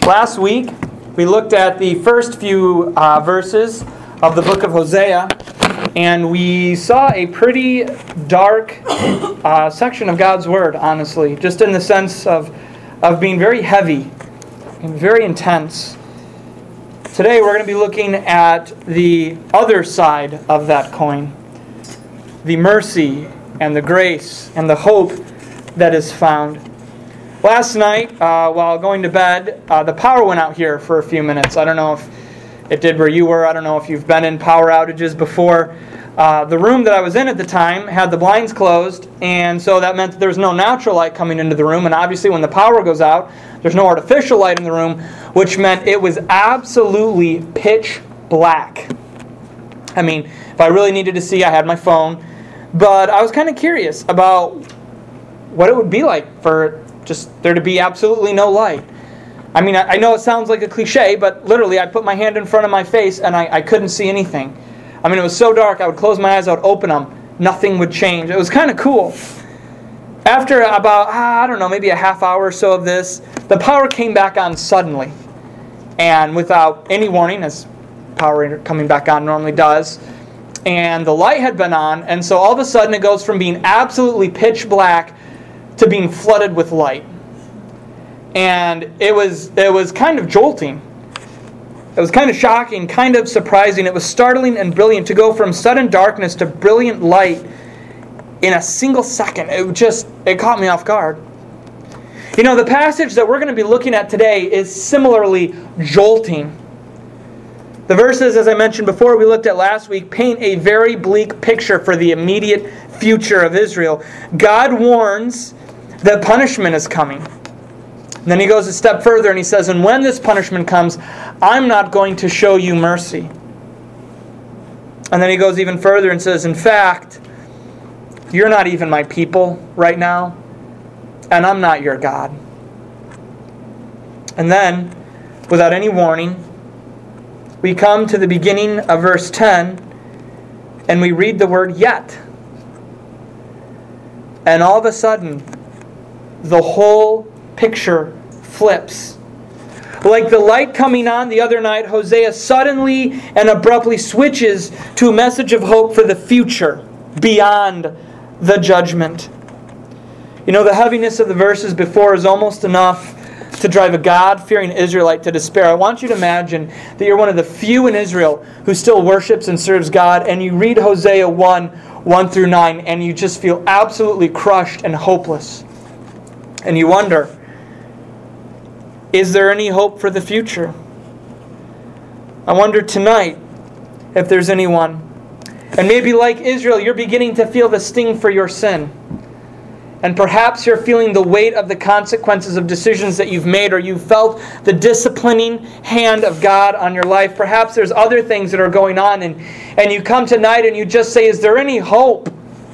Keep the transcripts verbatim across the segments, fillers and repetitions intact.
Last week, we looked at the first few uh, verses of the book of Hosea, and we saw a pretty dark uh, section of God's Word, honestly, just in the sense of, of being very heavy and very intense. Today, we're going to be looking at the other side of that coin, the mercy and the grace and the hope that is found. Last night, uh, while going to bed, uh, the power went out here for a few minutes. I don't know if it did where you were. I don't know if you've been in power outages before. Uh, the room that I was in at the time had the blinds closed, and so that meant that there was no natural light coming into the room. And obviously, when the power goes out, there's no artificial light in the room, which meant it was absolutely pitch black. I mean, if I really needed to see, I had my phone. But I was kind of curious about what it would be like for just there to be absolutely no light. I mean, I, I know it sounds like a cliche, but literally I put my hand in front of my face and I, I couldn't see anything. I mean, it was so dark, I would close my eyes, I would open them, nothing would change. It was kind of cool. After about, I don't know, maybe a half hour or so of this, the power came back on suddenly. And without any warning, as power coming back on normally does. And the light had been on, and so all of a sudden it goes from being absolutely pitch black to being flooded with light. And it was it was kind of jolting. It was kind of shocking, kind of surprising. It was startling and brilliant to go from sudden darkness to brilliant light in a single second. It just it caught me off guard. You know, the passage that we're going to be looking at today is similarly jolting. The verses, as I mentioned before, we looked at last week, paint a very bleak picture for the immediate future of Israel. God warns that punishment is coming. And then he goes a step further and he says, and when this punishment comes, I'm not going to show you mercy. And then he goes even further and says, in fact, you're not even my people right now, and I'm not your God. And then, without any warning, we come to the beginning of verse ten, and we read the word yet. And all of a sudden, the whole picture flips. Like the light coming on the other night, Hosea suddenly and abruptly switches to a message of hope for the future, beyond the judgment. You know, the heaviness of the verses before is almost enough to drive a God-fearing Israelite to despair. I want you to imagine that you're one of the few in Israel who still worships and serves God, and you read Hosea one, one through nine, and you just feel absolutely crushed and hopeless. And you wonder, is there any hope for the future? I wonder tonight if there's anyone. And maybe like Israel, you're beginning to feel the sting for your sin. And perhaps you're feeling the weight of the consequences of decisions that you've made, or you've felt the disciplining hand of God on your life. Perhaps there's other things that are going on, and, and you come tonight and you just say, is there any hope?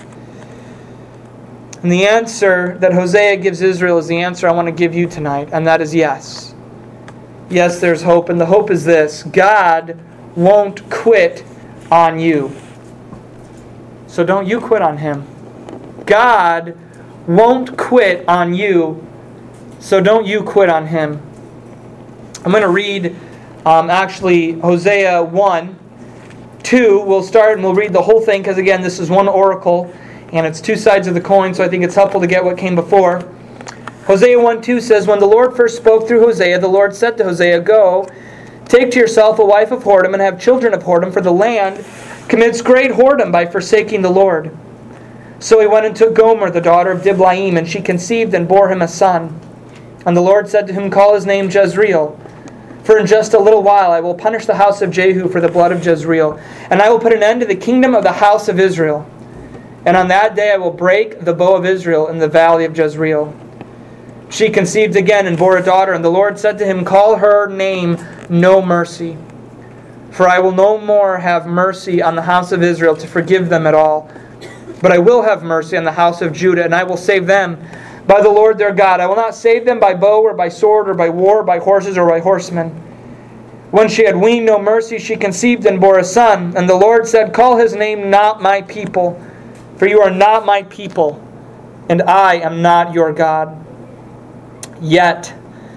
And the answer that Hosea gives Israel is the answer I want to give you tonight, and that is yes. Yes, there's hope, and the hope is this: God won't quit on you. So don't you quit on Him. God won't quit on you, so don't you quit on Him. I'm going to read um, actually Hosea one, two. We'll start and we'll read the whole thing because, again, this is one oracle and it's two sides of the coin, so I think it's helpful to get what came before. Hosea one two says, when the Lord first spoke through Hosea, the Lord said to Hosea, go, take to yourself a wife of whoredom and have children of whoredom, for the land commits great whoredom by forsaking the Lord. So he went and took Gomer, the daughter of Diblaim, and she conceived and bore him a son. And the Lord said to him, call his name Jezreel, for in just a little while I will punish the house of Jehu for the blood of Jezreel, and I will put an end to the kingdom of the house of Israel. And on that day I will break the bow of Israel in the valley of Jezreel. She conceived again and bore a daughter, and the Lord said to him, call her name No Mercy, for I will no more have mercy on the house of Israel to forgive them at all. But I will have mercy on the house of Judah, and I will save them by the Lord their God. I will not save them by bow or by sword or by war, by horses or by horsemen. When she had weaned no mercy, she conceived and bore a son. And the Lord said, call his name Not My People, for you are not my people, and I am not your God. Yet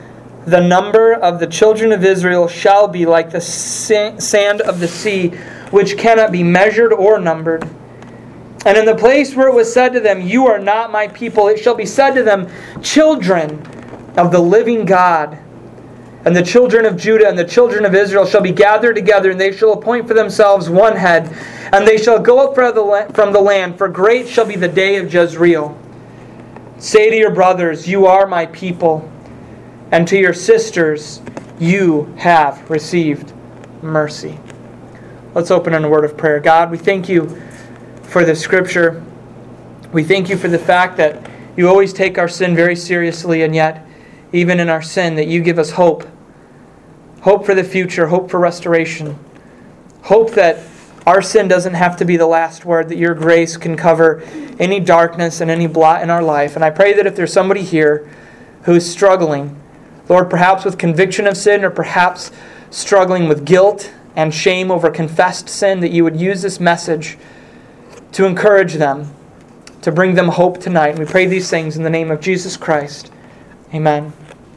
the number of the children of Israel shall be like the sand of the sea, which cannot be measured or numbered. And in the place where it was said to them, you are not my people, it shall be said to them, children of the living God. And the children of Judah and the children of Israel shall be gathered together, and they shall appoint for themselves one head, and they shall go up from the land, for great shall be the day of Jezreel. Say to your brothers, you are my people, and to your sisters, you have received mercy. Let's open in a word of prayer. God, we thank you for this scripture. We thank you for the fact that you always take our sin very seriously, and yet, even in our sin, that you give us hope. Hope for the future, hope for restoration. Hope that our sin doesn't have to be the last word, that your grace can cover any darkness and any blot in our life. And I pray that if there's somebody here who is struggling, Lord, perhaps with conviction of sin, or perhaps struggling with guilt and shame over confessed sin, that you would use this message to encourage them, to bring them hope tonight. And we pray these things in the name of Jesus Christ. Amen.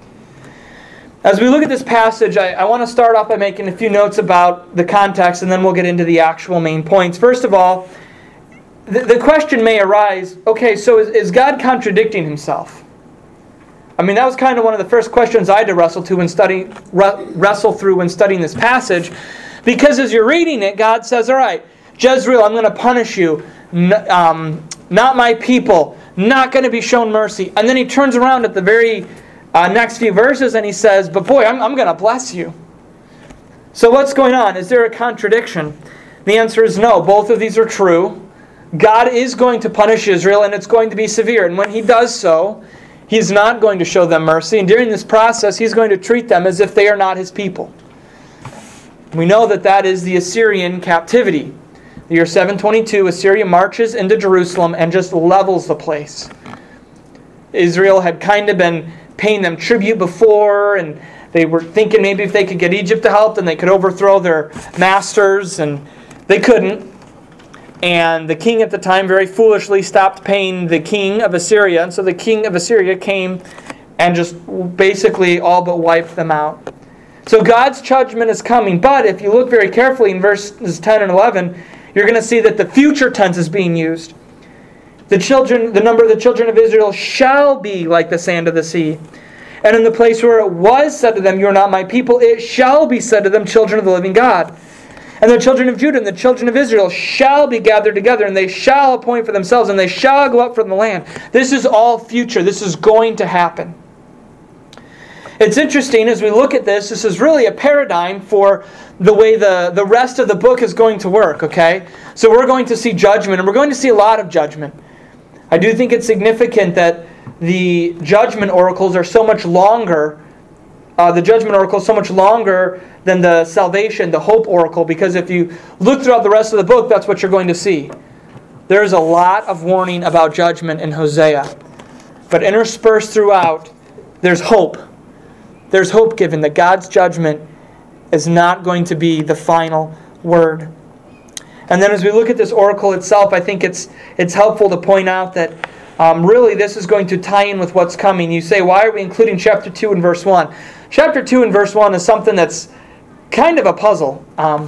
As we look at this passage, I, I want to start off by making a few notes about the context, and then we'll get into the actual main points. First of all, the, the question may arise, okay, so is, is God contradicting himself? I mean, that was kind of one of the first questions I had to wrestle to when study, wrestle through when studying this passage, because as you're reading it, God says, all right, Jezreel, I'm going to punish you, N- um, not my people, not going to be shown mercy. And then he turns around at the very uh, next few verses and he says, but boy, I'm, I'm going to bless you. So what's going on? Is there a contradiction? The answer is no. Both of these are true. God is going to punish Israel, and it's going to be severe. And when he does so, he's not going to show them mercy. And during this process, he's going to treat them as if they are not his people. We know that that is the Assyrian captivity. The year seven twenty-two, Assyria marches into Jerusalem and just levels the place. Israel had kind of been paying them tribute before, and they were thinking maybe if they could get Egypt to help, then they could overthrow their masters, and they couldn't. And the king at the time very foolishly stopped paying the king of Assyria, and so the king of Assyria came and just basically all but wiped them out. So God's judgment is coming, but if you look very carefully in verses ten and eleven, you're going to see that the future tense is being used. The children, the number of the children of Israel shall be like the sand of the sea. And in the place where it was said to them, you are not my people, it shall be said to them, children of the living God. And the children of Judah and the children of Israel shall be gathered together, and they shall appoint for themselves, and they shall go up from the land. This is all future. This is going to happen. It's interesting as we look at this, this is really a paradigm for the way the, the rest of the book is going to work, okay? So we're going to see judgment, and we're going to see a lot of judgment. I do think it's significant that the judgment oracles are so much longer, uh, the judgment oracle is so much longer than the salvation, the hope oracle, because if you look throughout the rest of the book, that's what you're going to see. There's a lot of warning about judgment in Hosea. But interspersed throughout, there's hope. There's hope given that God's judgment is not going to be the final word. And then as we look at this oracle itself, I think it's it's helpful to point out that um, really this is going to tie in with what's coming. You say, why are we including chapter two and verse one? Chapter two and verse one is something that's kind of a puzzle. Um,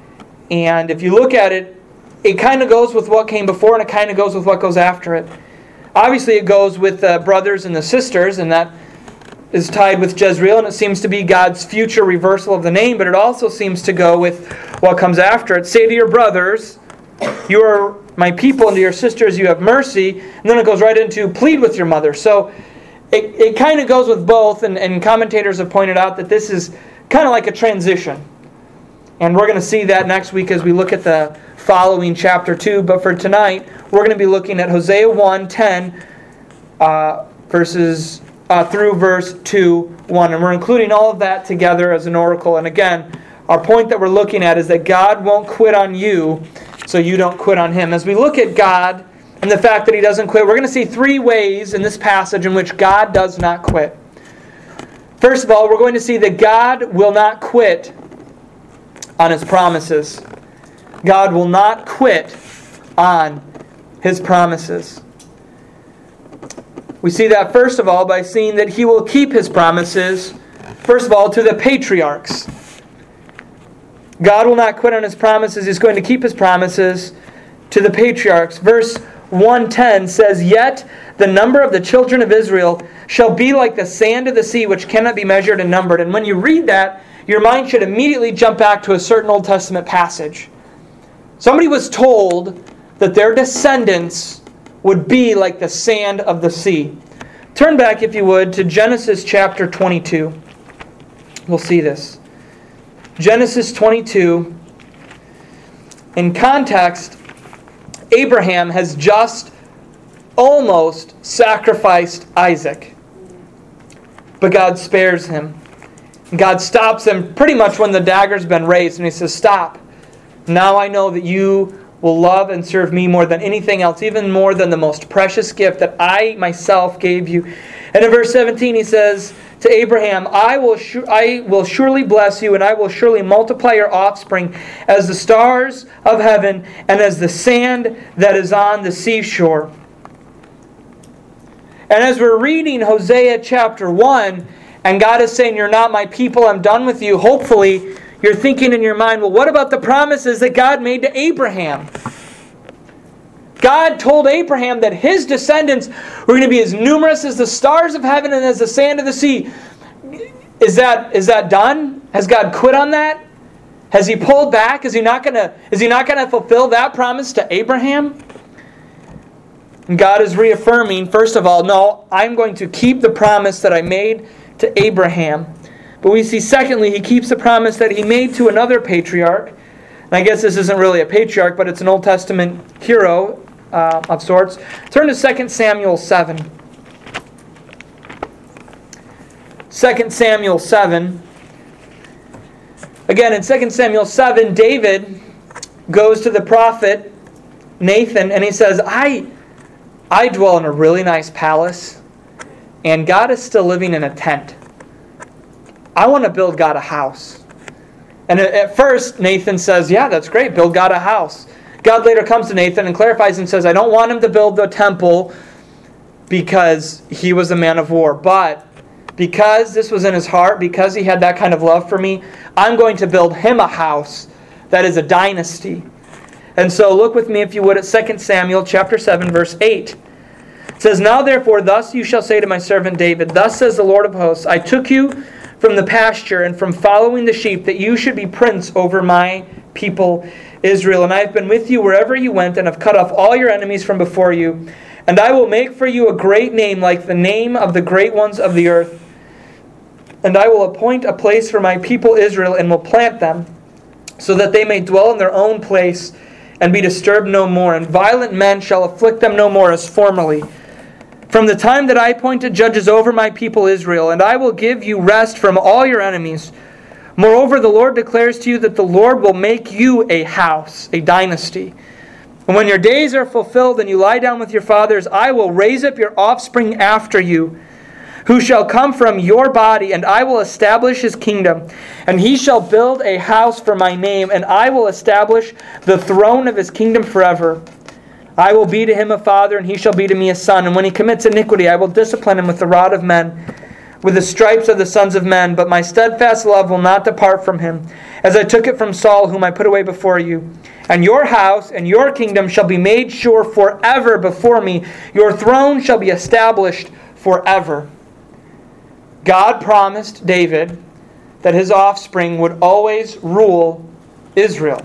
and if you look at it, it kind of goes with what came before, and it kind of goes with what goes after it. Obviously, it goes with the brothers and the sisters, and that is tied with Jezreel, and it seems to be God's future reversal of the name, but it also seems to go with what comes after it. Say to your brothers, you are my people, and to your sisters you have mercy. And then it goes right into plead with your mother. So it, it kind of goes with both, and, and commentators have pointed out that this is kind of like a transition. And we're going to see that next week as we look at the following chapter two. But for tonight, we're going to be looking at Hosea one ten, uh, verses uh, through verse two one. And we're including all of that together as an oracle. And again, our point that we're looking at is that God won't quit on you, so you don't quit on Him. As we look at God and the fact that He doesn't quit, we're going to see three ways in this passage in which God does not quit. First of all, we're going to see that God will not quit on His promises. God will not quit on His promises. We see that first of all by seeing that He will keep His promises First of all, to the patriarchs. God will not quit on His promises. He's going to keep His promises to the patriarchs. Verse one ten says, "Yet the number of the children of Israel shall be like the sand of the sea, which cannot be measured and numbered." And when you read that, your mind should immediately jump back to a certain Old Testament passage. Somebody was told that their descendants would be like the sand of the sea. Turn back, if you would, to Genesis chapter twenty-two. We'll see this. Genesis twenty-two. In context, Abraham has just almost sacrificed Isaac. But God spares him. God stops him pretty much when the dagger's been raised, and He says, "Stop. Now I know that you will love and serve me more than anything else, even more than the most precious gift that I myself gave you." And in verse seventeen He says to Abraham, I will, su- I will surely bless you, and I will surely multiply your offspring as the stars of heaven and as the sand that is on the seashore. And as we're reading Hosea chapter one, and God is saying, "You're not my people, I'm done with you," hopefully you're thinking in your mind, well, what about the promises that God made to Abraham? God told Abraham that his descendants were going to be as numerous as the stars of heaven and as the sand of the sea. Is that, is that done? Has God quit on that? Has He pulled back? Is He not going to, is He not going to fulfill that promise to Abraham? And God is reaffirming, first of all, no, I'm going to keep the promise that I made to Abraham. But we see, secondly, He keeps the promise that He made to another patriarch. And I guess this isn't really a patriarch, but it's an Old Testament hero uh, of sorts. Turn to Second Samuel seven. Second Samuel seven. Again, in Second Samuel seven, David goes to the prophet Nathan, and he says, I, I dwell in a really nice palace, and God is still living in a tent. I want to build God a house. And at first, Nathan says, yeah, that's great, build God a house. God later comes to Nathan and clarifies and says, I don't want him to build the temple because he was a man of war. But because this was in his heart, because he had that kind of love for me, I'm going to build him a house that is a dynasty. And so look with me, if you would, at Second Samuel chapter seven, verse eight. It says, Now therefore, thus you shall say to my servant David, Thus says the Lord of hosts, I took you from the pasture and from following the sheep, that you should be prince over my people Israel. And I have been with you wherever you went, and have cut off all your enemies from before you. And I will make for you a great name, like the name of the great ones of the earth. And I will appoint a place for my people Israel, and will plant them, so that they may dwell in their own place, and be disturbed no more. And violent men shall afflict them no more as formerly. From the time that I appointed judges over my people Israel, and I will give you rest from all your enemies. Moreover, the Lord declares to you that the Lord will make you a house, a dynasty. And when your days are fulfilled and you lie down with your fathers, I will raise up your offspring after you, who shall come from your body, and I will establish his kingdom. And he shall build a house for my name, and I will establish the throne of his kingdom forever. I will be to him a father, and he shall be to me a son. And when he commits iniquity, I will discipline him with the rod of men, with the stripes of the sons of men. But my steadfast love will not depart from him, as I took it from Saul, whom I put away before you. And your house and your kingdom shall be made sure forever before me. Your throne shall be established forever. God promised David that his offspring would always rule Israel,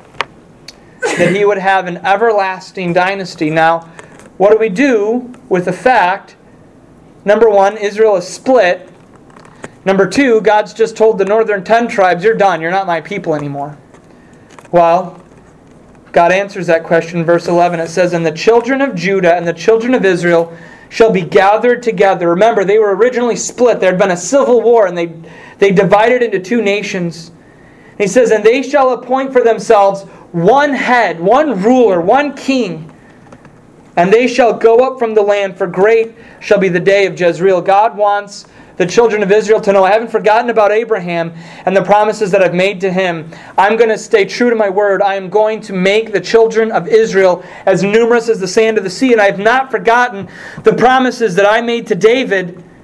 that he would have an everlasting dynasty. Now, what do we do with the fact, number one, Israel is split. Number two, God's just told the northern ten tribes, you're done, you're not my people anymore. Well, God answers that question in verse eleven. It says, And the children of Judah and the children of Israel shall be gathered together. Remember, they were originally split. There had been a civil war, and they, they divided into two nations. And he says, And they shall appoint for themselves one head, one ruler, one king. And they shall go up from the land, for great shall be the day of Jezreel. God wants the children of Israel to know, I haven't forgotten about Abraham and the promises that I've made to him. I'm going to stay true to my word. I am going to make the children of Israel as numerous as the sand of the sea. And I have not forgotten the promises that I made to David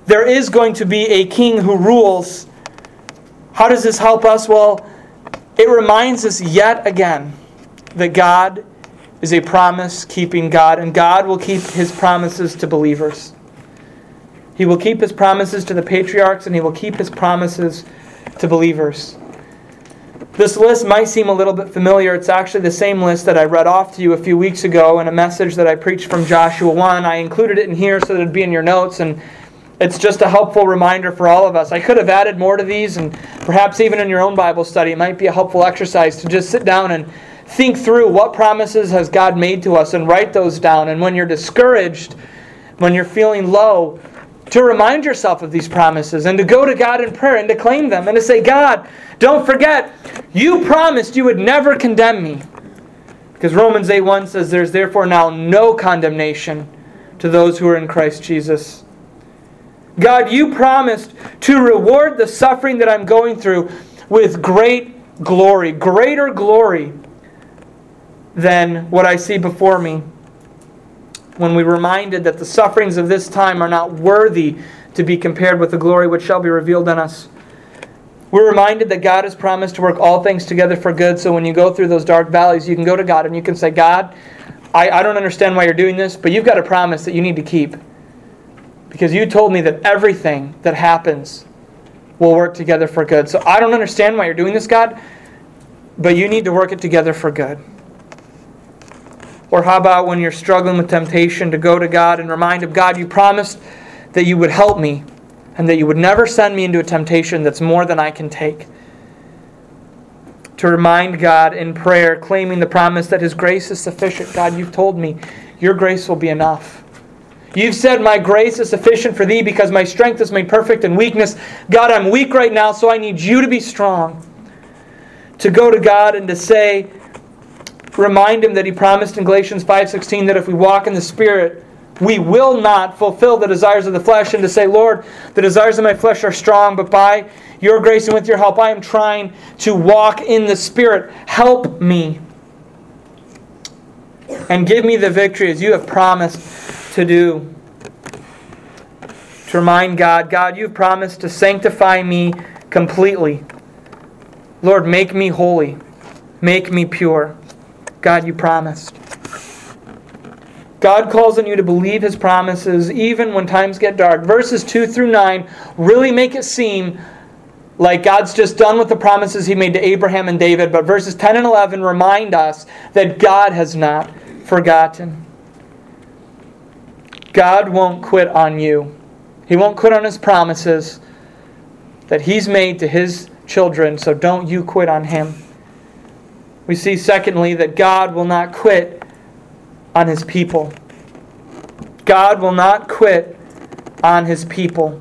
there is going to be a king who rules. How does this help us? Well, it reminds us yet again that God is a promise-keeping God, and God will keep His promises to believers. He will keep His promises to the patriarchs, and He will keep His promises to believers. This list might seem a little bit familiar. It's actually the same list that I read off to you a few weeks ago in a message that I preached from Joshua one. I included it in here so that it would be in your notes, and it's just a helpful reminder for all of us. I could have added more to these, and perhaps even in your own Bible study, it might be a helpful exercise to just sit down and think through what promises has God made to us and write those down. And when you're discouraged, when you're feeling low, to remind yourself of these promises and to go to God in prayer and to claim them and to say, God, don't forget, you promised you would never condemn me. Because Romans eight one says, there's therefore now no condemnation to those who are in Christ Jesus. God, you promised to reward the suffering that I'm going through with great glory, greater glory than what I see before me. When we're reminded that the sufferings of this time are not worthy to be compared with the glory which shall be revealed in us. We're reminded that God has promised to work all things together for good, so when you go through those dark valleys, you can go to God and you can say, God, I, I don't understand why you're doing this, but you've got a promise that you need to keep. Because you told me that everything that happens will work together for good. So I don't understand why you're doing this, God, but you need to work it together for good. Or how about when you're struggling with temptation, to go to God and remind Him, God, you promised that you would help me and that you would never send me into a temptation that's more than I can take. To remind God in prayer, claiming the promise that His grace is sufficient. God, you've told me your grace will be enough. You've said my grace is sufficient for thee because my strength is made perfect in weakness. God, I'm weak right now, so I need you to be strong. To go to God and to say, remind Him that He promised in Galatians five sixteen that if we walk in the Spirit, we will not fulfill the desires of the flesh. And to say, Lord, the desires of my flesh are strong, but by your grace and with your help, I am trying to walk in the Spirit. Help me. And give me the victory as you have promised to do. To remind God, God, you've promised to sanctify me completely. Lord, make me holy. Make me pure. God, you promised. God calls on you to believe His promises even when times get dark. Verses two through nine really make it seem like God's just done with the promises He made to Abraham and David. But verses ten and eleven remind us that God has not forgotten. God won't quit on you. He won't quit on His promises that He's made to His children, so don't you quit on Him. We see, secondly, that God will not quit on His people. God will not quit on His people.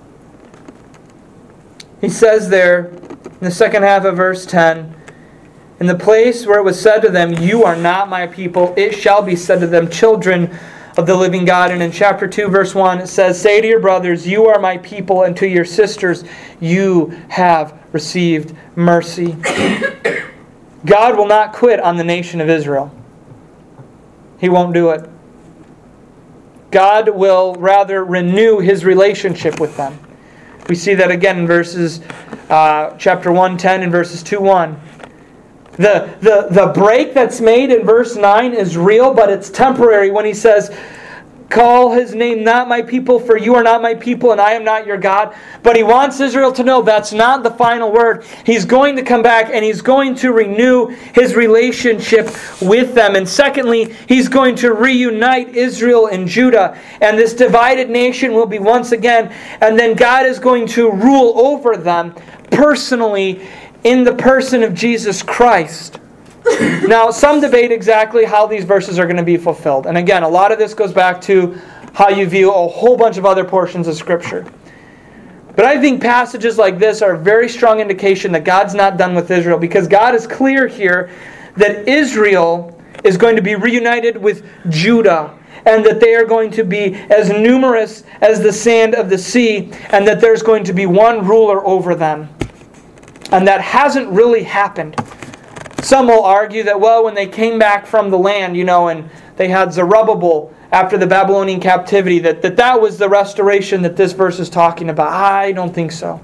He says there in the second half of verse ten, in the place where it was said to them, you are not my people, it shall be said to them, children of the living God. And in chapter two, verse one, it says, say to your brothers, you are my people, and to your sisters, you have received mercy. God will not quit on the nation of Israel. He won't do it. God will rather renew His relationship with them. We see that again in verses uh, chapter one ten and verses two one. The, the, the break that's made in verse nine is real, but it's temporary when He says, call His name not my people, for you are not my people, and I am not your God. But He wants Israel to know that's not the final word. He's going to come back and He's going to renew His relationship with them. And secondly, He's going to reunite Israel and Judah. And this divided nation will be once again. And then God is going to rule over them personally in the person of Jesus Christ. Now, some debate exactly how these verses are going to be fulfilled. And again, a lot of this goes back to how you view a whole bunch of other portions of Scripture. But I think passages like this are a very strong indication that God's not done with Israel, because God is clear here that Israel is going to be reunited with Judah, and that they are going to be as numerous as the sand of the sea, and that there's going to be one ruler over them. And that hasn't really happened. Some will argue that, well, when they came back from the land, you know, and they had Zerubbabel after the Babylonian captivity, that, that that was the restoration that this verse is talking about. I don't think so.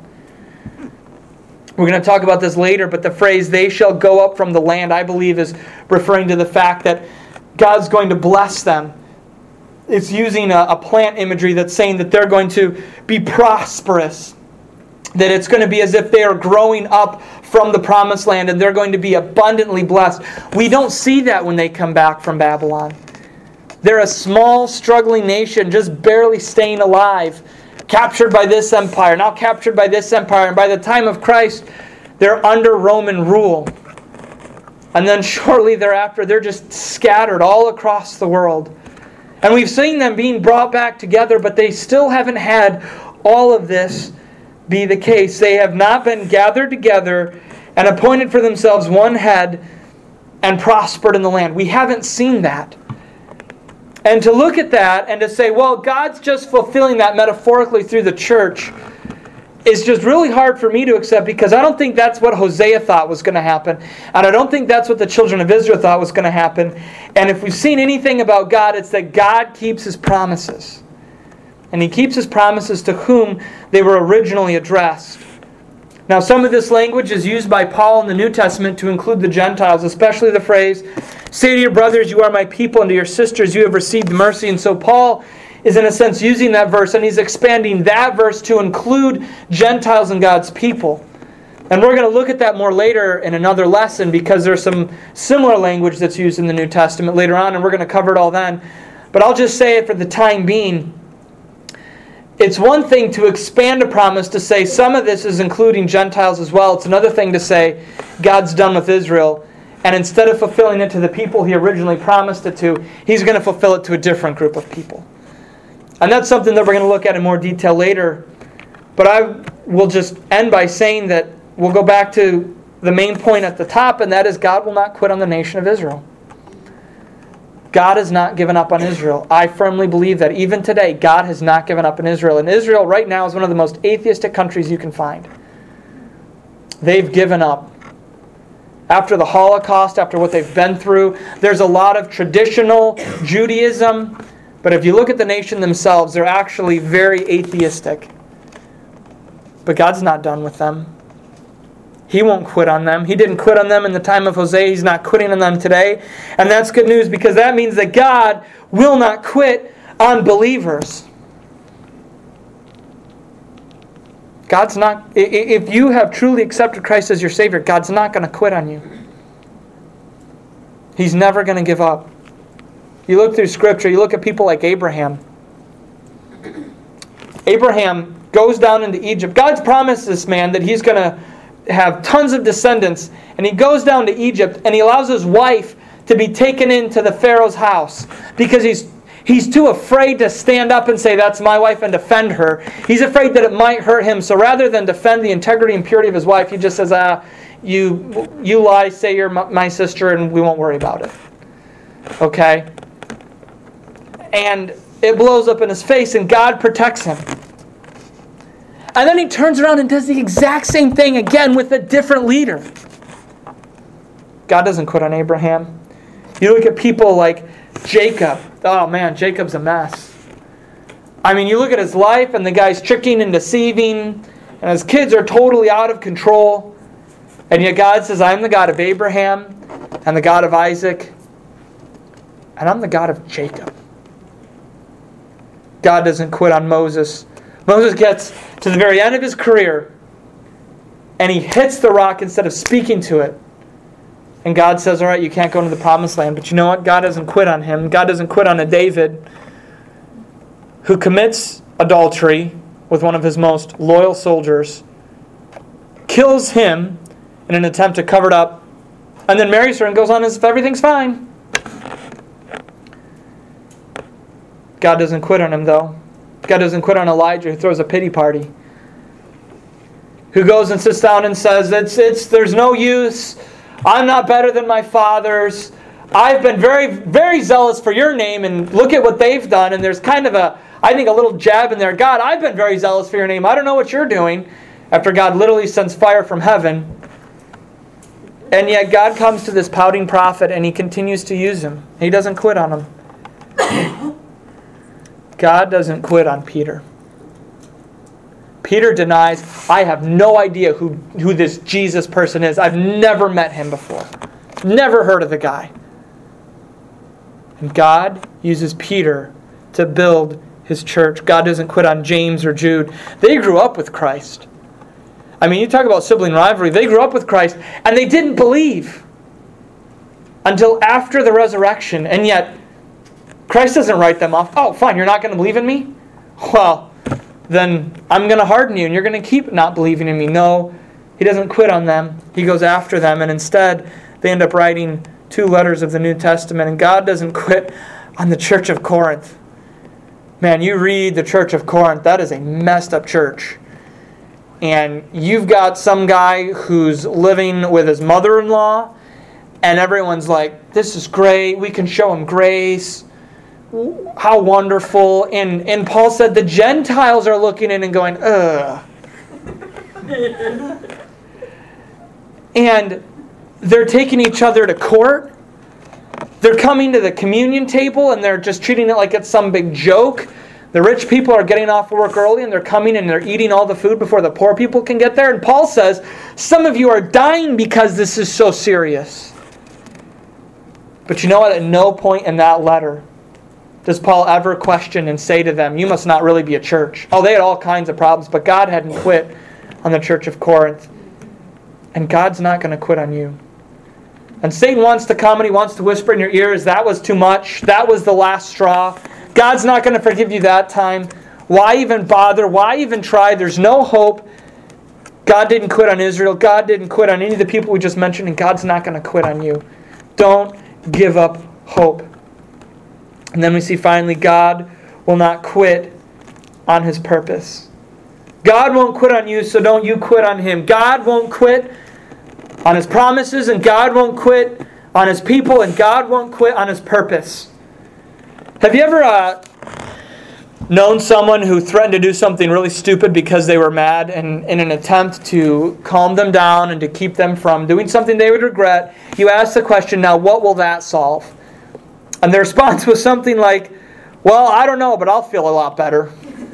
We're going to talk about this later, but the phrase, they shall go up from the land, I believe is referring to the fact that God's going to bless them. It's using a, a plant imagery that's saying that they're going to be prosperous. That it's going to be as if they are growing up from the promised land and they're going to be abundantly blessed. We don't see that when they come back from Babylon. They're a small, struggling nation, just barely staying alive, captured by this empire, now captured by this empire, and by the time of Christ, they're under Roman rule. And then shortly thereafter, they're just scattered all across the world. And we've seen them being brought back together, but they still haven't had all of this be the case. They have not been gathered together and appointed for themselves one head and prospered in the land. We haven't seen that. And to look at that and to say, well, God's just fulfilling that metaphorically through the church is just really hard for me to accept, because I don't think that's what Hosea thought was going to happen. And I don't think that's what the children of Israel thought was going to happen. And if we've seen anything about God, it's that God keeps His promises. And He keeps His promises to whom they were originally addressed. Now, some of this language is used by Paul in the New Testament to include the Gentiles, especially the phrase, say to your brothers, you are my people, and to your sisters, you have received mercy. And so Paul is in a sense using that verse, and he's expanding that verse to include Gentiles and God's people. And we're going to look at that more later in another lesson, because there's some similar language that's used in the New Testament later on, and we're going to cover it all then. But I'll just say it for the time being. It's one thing to expand a promise to say some of this is including Gentiles as well. It's another thing to say God's done with Israel, and instead of fulfilling it to the people He originally promised it to, He's going to fulfill it to a different group of people. And that's something that we're going to look at in more detail later. But I will just end by saying that we'll go back to the main point at the top, and that is God will not quit on the nation of Israel. God has not given up on Israel. I firmly believe that even today, God has not given up on Israel. And Israel right now is one of the most atheistic countries you can find. They've given up. After the Holocaust, after what they've been through, there's a lot of traditional Judaism. But if you look at the nation themselves, they're actually very atheistic. But God's not done with them. He won't quit on them. He didn't quit on them in the time of Hosea. He's not quitting on them today. And that's good news, because that means that God will not quit on believers. God's not, if you have truly accepted Christ as your Savior, God's not going to quit on you. He's never going to give up. You look through Scripture, you look at people like Abraham. Abraham goes down into Egypt. God's promised this man that he's going to have tons of descendants, and he goes down to Egypt, and he allows his wife to be taken into the Pharaoh's house because he's he's too afraid to stand up and say, that's my wife, and defend her. He's afraid that it might hurt him, so rather than defend the integrity and purity of his wife, he just says, ah, you, you lie, say you're my sister, and we won't worry about it. Okay? And it blows up in his face, and God protects him. And then he turns around and does the exact same thing again with a different leader. God doesn't quit on Abraham. You look at people like Jacob. Oh man, Jacob's a mess. I mean, you look at his life, and the guy's tricking and deceiving, and his kids are totally out of control. And yet God says, I'm the God of Abraham, and the God of Isaac, and I'm the God of Jacob. God doesn't quit on Moses. Moses gets to the very end of his career, and he hits the rock instead of speaking to it. And God says, all right, you can't go into the promised land. But you know what? God doesn't quit on him. God doesn't quit on a David who commits adultery with one of his most loyal soldiers, kills him in an attempt to cover it up, and then marries her and goes on as if everything's fine. God doesn't quit on him, though. God doesn't quit on Elijah, who throws a pity party, who goes and sits down and says, it's, it's, there's no use. I'm not better than my fathers. I've been very, very zealous for your name, and look at what they've done. And there's kind of a, I think, a little jab in there. God, I've been very zealous for your name. I don't know what you're doing. After God literally sends fire from heaven. And yet God comes to this pouting prophet, and He continues to use him. He doesn't quit on him. God doesn't quit on Peter. Peter denies, I have no idea who, who this Jesus person is. I've never met him before. Never heard of the guy. And God uses Peter to build his church. God doesn't quit on James or Jude. They grew up with Christ. I mean, you talk about sibling rivalry. They grew up with Christ, and they didn't believe until after the resurrection. And yet, Christ doesn't write them off. Oh, fine, you're not going to believe in me? Well, then I'm going to harden you, and you're going to keep not believing in me. No, he doesn't quit on them. He goes after them, and instead, they end up writing two letters of the New Testament. And God doesn't quit on the church of Corinth. Man, you read the church of Corinth, that is a messed up church. And you've got some guy who's living with his mother-in-law, and everyone's like, this is great, we can show him grace. How wonderful. And, and Paul said the Gentiles are looking in and going, ugh. And they're taking each other to court. They're coming to the communion table and they're just treating it like it's some big joke. The rich people are getting off work early and they're coming and they're eating all the food before the poor people can get there. And Paul says, some of you are dying because this is so serious. But you know what? At no point in that letter does Paul ever question and say to them, you must not really be a church. Oh, they had all kinds of problems, but God hadn't quit on the church of Corinth. And God's not going to quit on you. And Satan wants to come and he wants to whisper in your ears, that was too much. That was the last straw. God's not going to forgive you that time. Why even bother? Why even try? There's no hope. God didn't quit on Israel. God didn't quit on any of the people we just mentioned, and God's not going to quit on you. Don't give up hope. And then we see finally, God will not quit on His purpose. God won't quit on you, so don't you quit on Him. God won't quit on His promises, and God won't quit on His people, and God won't quit on His purpose. Have you ever uh, known someone who threatened to do something really stupid because they were mad, and in an attempt to calm them down and to keep them from doing something they would regret, you ask the question, now what will that solve? And the response was something like, well, I don't know, but I'll feel a lot better.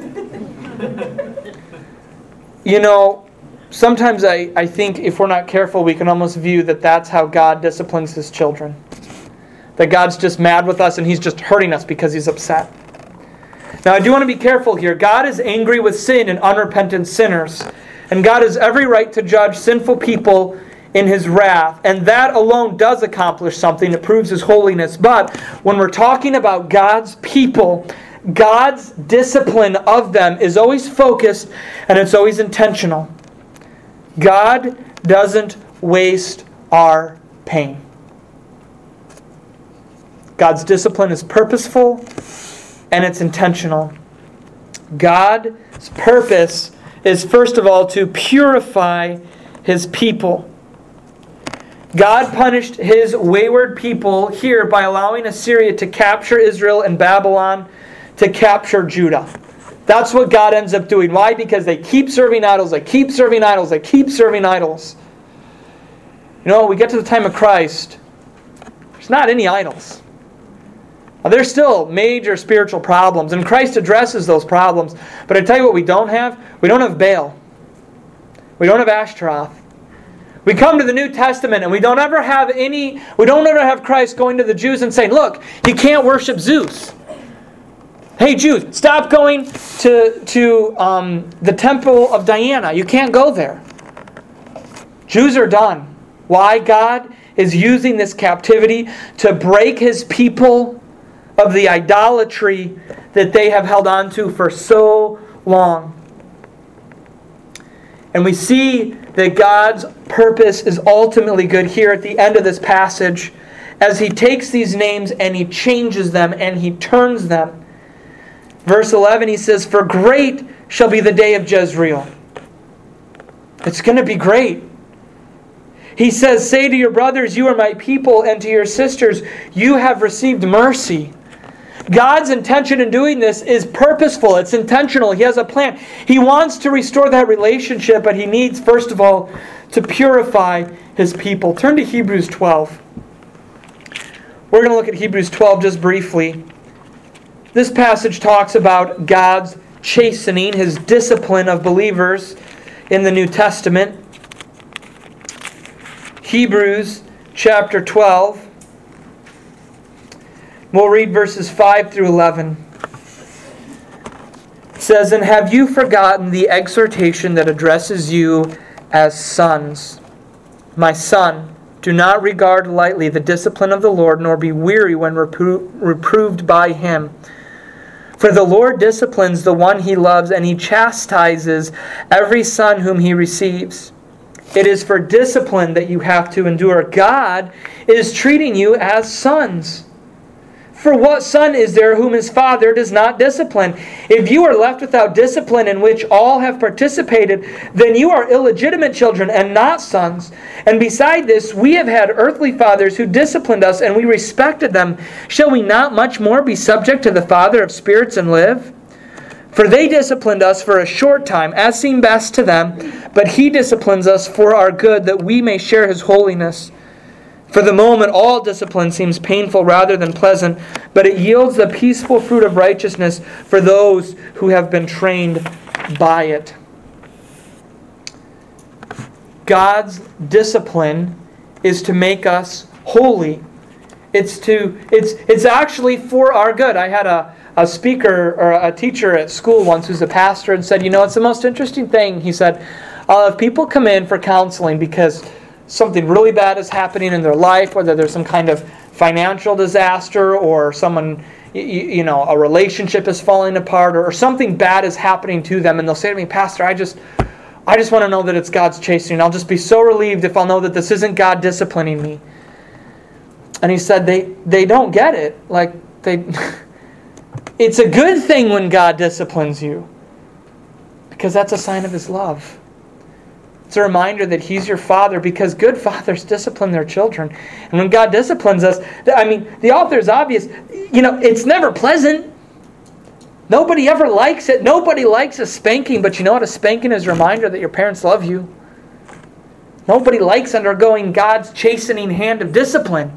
You know, sometimes I, I think if we're not careful, we can almost view that that's how God disciplines His children. That God's just mad with us and He's just hurting us because He's upset. Now, I do want to be careful here. God is angry with sin and unrepentant sinners. And God has every right to judge sinful people in His wrath. And that alone does accomplish something. It proves His holiness. But when we're talking about God's people, God's discipline of them is always focused and it's always intentional. God doesn't waste our pain. God's discipline is purposeful and it's intentional. God's purpose is first of all to purify His people. God punished His wayward people here by allowing Assyria to capture Israel and Babylon to capture Judah. That's what God ends up doing. Why? Because they keep serving idols, they keep serving idols, they keep serving idols. You know, we get to the time of Christ, there's not any idols. Now, there's still major spiritual problems, and Christ addresses those problems. But I tell you what we don't have. We don't have Baal. We don't have Ashtaroth. We come to the New Testament and we don't ever have any, we don't ever have Christ going to the Jews and saying, look, you can't worship Zeus. Hey Jews, stop going to, to um, the temple of Diana. You can't go there. Jews are done. Why? God is using this captivity to break His people of the idolatry that they have held on to for so long. And we see that God's purpose is ultimately good here at the end of this passage as He takes these names and He changes them and He turns them. Verse eleven, He says, for great shall be the day of Jezreel. It's going to be great. He says, say to your brothers, you are my people, and to your sisters, you have received mercy. God's intention in doing this is purposeful. It's intentional. He has a plan. He wants to restore that relationship, but He needs, first of all, to purify His people. Turn to Hebrews twelve. We're going to look at Hebrews twelve just briefly. This passage talks about God's chastening, His discipline of believers in the New Testament. Hebrews chapter twelve. We'll read verses five through eleven. It says, "And have you forgotten the exhortation that addresses you as sons? My son, do not regard lightly the discipline of the Lord, nor be weary when repro- reproved by Him. For the Lord disciplines the one He loves, and He chastises every son whom He receives. It is for discipline that you have to endure. God is treating you as sons. For what son is there whom his father does not discipline? If you are left without discipline in which all have participated, then you are illegitimate children and not sons. And beside this, we have had earthly fathers who disciplined us, and we respected them. Shall we not much more be subject to the Father of spirits and live? For they disciplined us for a short time, as seemed best to them, but He disciplines us for our good, that we may share His holiness. For the moment, all discipline seems painful rather than pleasant, but it yields the peaceful fruit of righteousness for those who have been trained by it." God's discipline is to make us holy. It's to it's it's actually for our good. I had a, a speaker or a teacher at school once who's a pastor and said, you know, it's the most interesting thing. He said, uh, if people come in for counseling because something really bad is happening in their life, whether there's some kind of financial disaster or someone, you, you know, a relationship is falling apart or, or something bad is happening to them, and they'll say to me, Pastor, I just, I just want to know that it's God's chastening. I'll just be so relieved if I'll know that this isn't God disciplining me. And he said they, they don't get it. Like they, it's a good thing when God disciplines you, because that's a sign of His love. It's a reminder that He's your Father, because good fathers discipline their children. And when God disciplines us, I mean, the author is obvious. You know, it's never pleasant. Nobody ever likes it. Nobody likes a spanking, but you know what? A spanking is a reminder that your parents love you. Nobody likes undergoing God's chastening hand of discipline.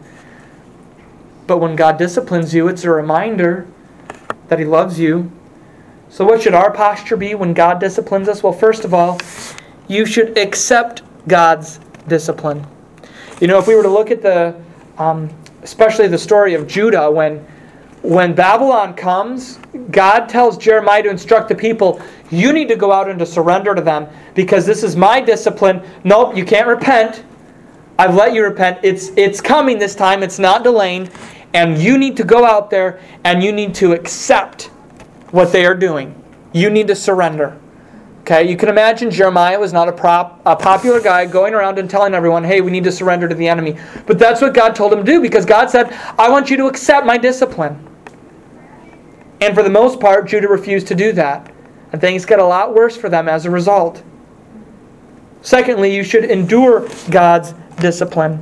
But when God disciplines you, it's a reminder that He loves you. So what should our posture be when God disciplines us? Well, first of all, you should accept God's discipline. You know, if we were to look at the, um, especially the story of Judah, when, when Babylon comes, God tells Jeremiah to instruct the people, you need to go out and to surrender to them, because this is my discipline. Nope, you can't repent. I've let you repent. It's, it's coming this time. It's not delaying. And you need to go out there and you need to accept what they are doing. You need to surrender. Okay, you can imagine Jeremiah was not a, prop, a popular guy going around and telling everyone, hey, we need to surrender to the enemy. But that's what God told him to do, because God said, I want you to accept my discipline. And for the most part, Judah refused to do that. And things got a lot worse for them as a result. Secondly, you should endure God's discipline.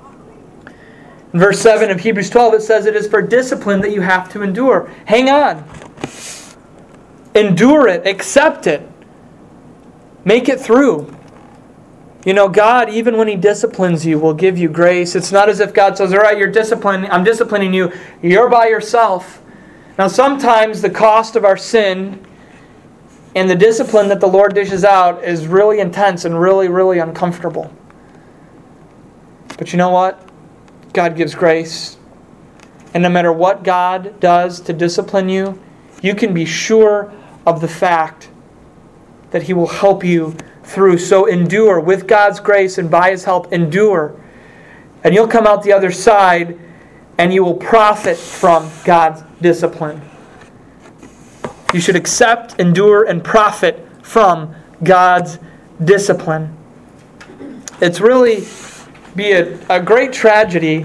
In verse seven of Hebrews twelve, it says it is for discipline that you have to endure. Hang on. Endure it. Accept it. Make it through. You know, God, even when He disciplines you, will give you grace. It's not as if God says, all right, you're disciplining, I'm disciplining you. You're by yourself. Now, sometimes the cost of our sin and the discipline that the Lord dishes out is really intense and really, really uncomfortable. But you know what? God gives grace. And no matter what God does to discipline you, you can be sure of the fact that He will help you through. So endure with God's grace, and by His help, endure. And you'll come out the other side and you will profit from God's discipline. You should accept, endure, and profit from God's discipline. It's really be a, a great tragedy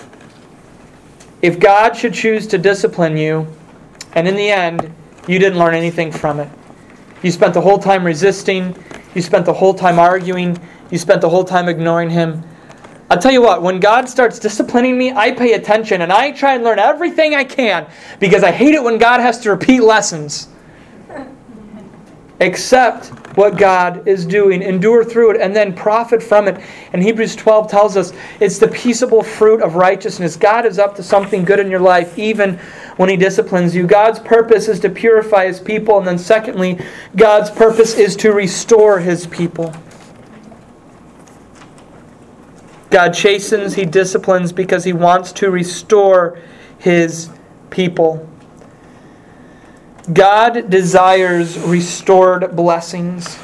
if God should choose to discipline you and in the end you didn't learn anything from it. You spent the whole time resisting. You spent the whole time arguing. You spent the whole time ignoring Him. I'll tell you what, when God starts disciplining me, I pay attention and I try and learn everything I can, because I hate it when God has to repeat lessons. Accept what God is doing. Endure through it and then profit from it. And Hebrews twelve tells us it's the peaceable fruit of righteousness. God is up to something good in your life even when He disciplines you. God's purpose is to purify His people. And then secondly, God's purpose is to restore His people. God chastens, He disciplines because He wants to restore His people. God desires restored blessings.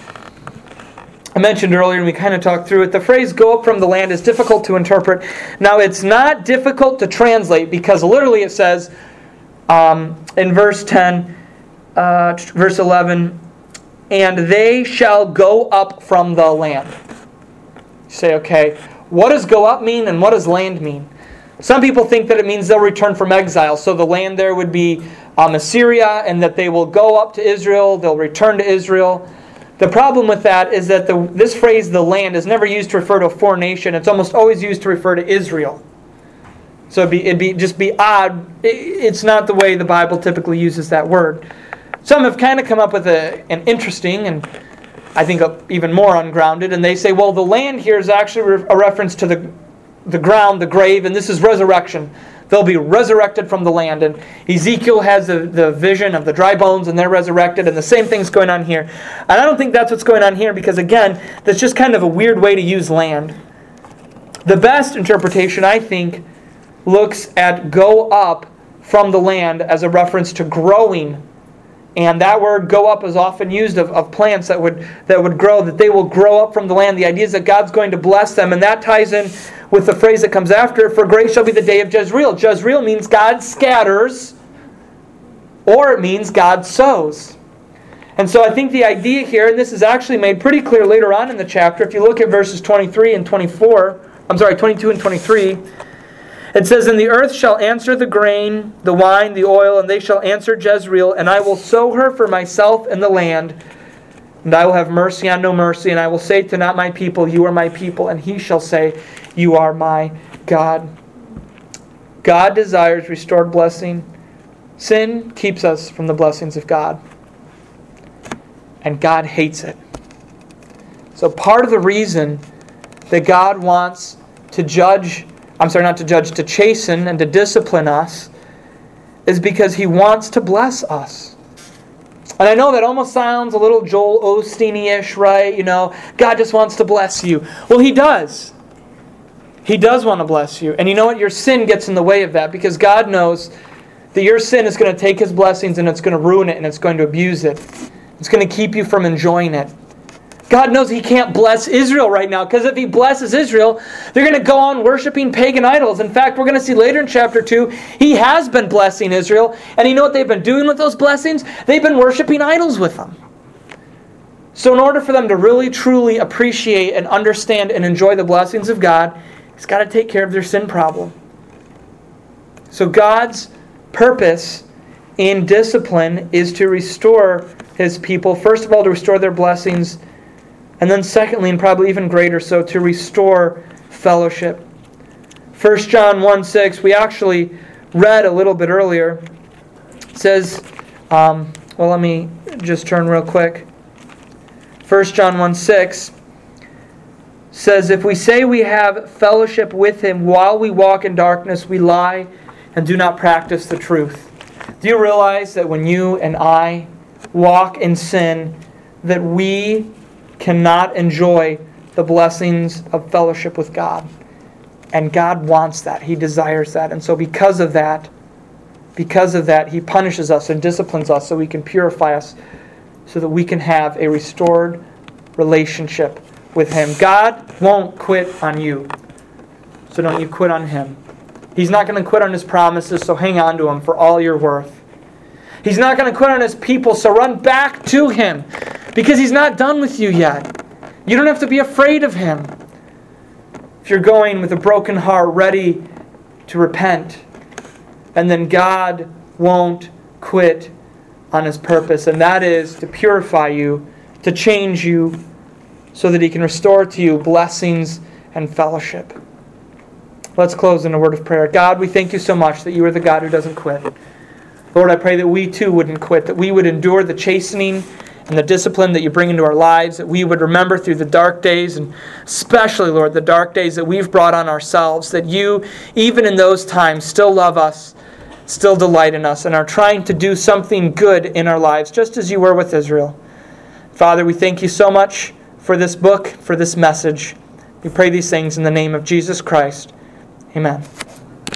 I mentioned earlier, and we kind of talked through it, the phrase "go up from the land" is difficult to interpret. Now, it's not difficult to translate because literally it says um, in verse ten, uh, verse eleven, "And they shall go up from the land." You say, okay, what does "go up" mean and what does "land" mean? Some people think that it means they'll return from exile. So the land there would be um, Assyria, and that they will go up to Israel, they'll return to Israel. The problem with that is that the, this phrase, "the land," is never used to refer to a foreign nation. It's almost always used to refer to Israel. So it'd be, it'd be just be odd. It's not the way the Bible typically uses that word. Some have kind of come up with a, an interesting and I think a, even more ungrounded, and they say, well, the land here is actually a reference to the the ground, the grave, and this is resurrection. They'll be resurrected from the land. And Ezekiel has the, the vision of the dry bones, and they're resurrected, and the same thing's going on here. And I don't think that's what's going on here, because again, that's just kind of a weird way to use land. The best interpretation, I think, looks at "go up from the land" as a reference to growing. And that word "go up" is often used of, of plants that would that would grow, that they will grow up from the land. The idea is that God's going to bless them, and that ties in with the phrase that comes after it, "For great shall be the day of Jezreel." Jezreel means God scatters, or it means God sows. And so I think the idea here, and this is actually made pretty clear later on in the chapter, if you look at verses twenty-three and twenty-four, I'm sorry, twenty-two and twenty-three, it says, "And the earth shall answer the grain, the wine, the oil, and they shall answer Jezreel, and I will sow her for myself in the land, and I will have mercy on no mercy, and I will say to not my people, you are my people, and he shall say, you are my God." God desires restored blessing. Sin keeps us from the blessings of God, and God hates it. So part of the reason that God wants to judge I'm sorry, not to judge, to chasten and to discipline us, is because He wants to bless us. And I know that almost sounds a little Joel Osteen-ish, right? You know, God just wants to bless you. Well, He does. He does want to bless you. And you know what? Your sin gets in the way of that, because God knows that your sin is going to take His blessings and it's going to ruin it and it's going to abuse it. It's going to keep you from enjoying it. God knows He can't bless Israel right now, because if He blesses Israel, they're going to go on worshiping pagan idols. In fact, we're going to see later in chapter two, He has been blessing Israel. And you know what they've been doing with those blessings? They've been worshiping idols with them. So in order for them to really, truly appreciate and understand and enjoy the blessings of God, He's got to take care of their sin problem. So God's purpose in discipline is to restore His people. First of all, to restore their blessings. And then secondly, and probably even greater so, to restore fellowship. First John one six, we actually read a little bit earlier. It says, um, well, let me just turn real quick. First John one six says, "If we say we have fellowship with Him while we walk in darkness, we lie and do not practice the truth." Do you realize that when you and I walk in sin, that we cannot enjoy the blessings of fellowship with God? And God wants that. He desires that. And so because of that, because of that, He punishes us and disciplines us so He can purify us, so that we can have a restored relationship with Him. God won't quit on you, so don't you quit on Him. He's not going to quit on His promises, so hang on to Him for all you're worth. He's not going to quit on His people, so run back to Him, because He's not done with you yet. You don't have to be afraid of Him. If you're going with a broken heart, ready to repent, and then God won't quit on His purpose, and that is to purify you, to change you, so that He can restore to you blessings and fellowship. Let's close in a word of prayer. God, we thank You so much that You are the God who doesn't quit. Lord, I pray that we too wouldn't quit, that we would endure the chastening and the discipline that you bring into our lives, that we would remember through the dark days, and especially, Lord, the dark days that we've brought on ourselves, that you, even in those times, still love us, still delight in us, and are trying to do something good in our lives, just as you were with Israel. Father, we thank you so much for this book, for this message. We pray these things in the name of Jesus Christ. Amen.